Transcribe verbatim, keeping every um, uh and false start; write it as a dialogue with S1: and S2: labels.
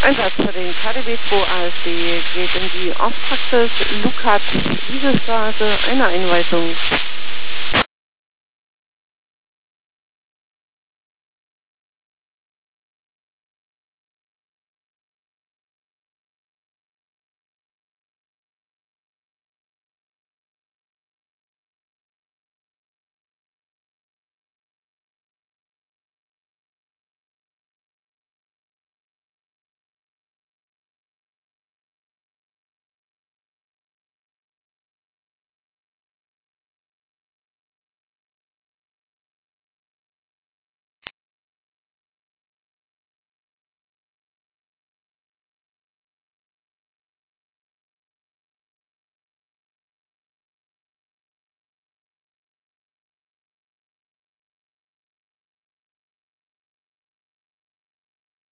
S1: Einsatz für den K D B zwei A S D geht in die Ortspraxis Lukat, Wieselstraße, eine Einweisung.